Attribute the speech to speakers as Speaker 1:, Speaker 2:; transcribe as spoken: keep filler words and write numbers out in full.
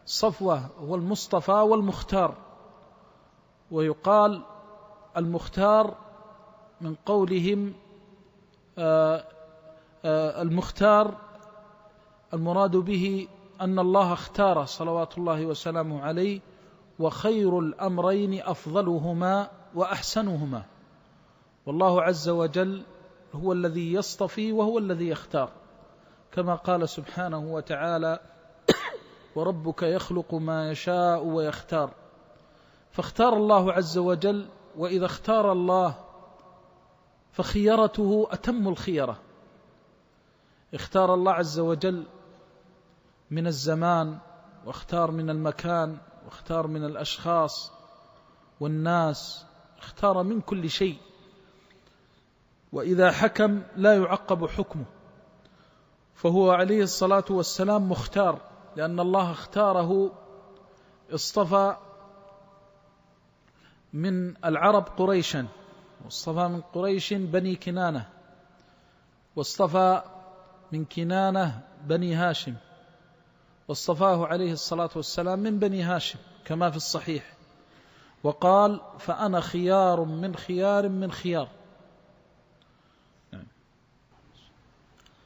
Speaker 1: صفوة هو المصطفى والمختار، ويقال المختار من قولهم آآ آآ المختار المراد به أن الله اختار صلوات الله وسلامه عليه، وخير الأمرين أفضلهما وأحسنهما، والله عز وجل هو الذي يصطفي وهو الذي يختار، كما قال سبحانه وتعالى: وربك يخلق ما يشاء ويختار. فاختار الله عز وجل، وإذا اختار الله فخيرته أتم الخيرة. اختار الله عز وجل من الزمان، واختار من المكان، واختار من الأشخاص والناس، اختار من كل شيء، وإذا حكم لا يعقب حكمه، فهو عليه الصلاة والسلام مختار، لأن الله اختاره، اصطفى من العرب قريشا، واصطفى من قريش بني كنانة، واصطفى من كنانة بني هاشم، واصطفاه عليه الصلاة والسلام من بني هاشم كما في الصحيح، وقال: فأنا خيار من خيار من خيار،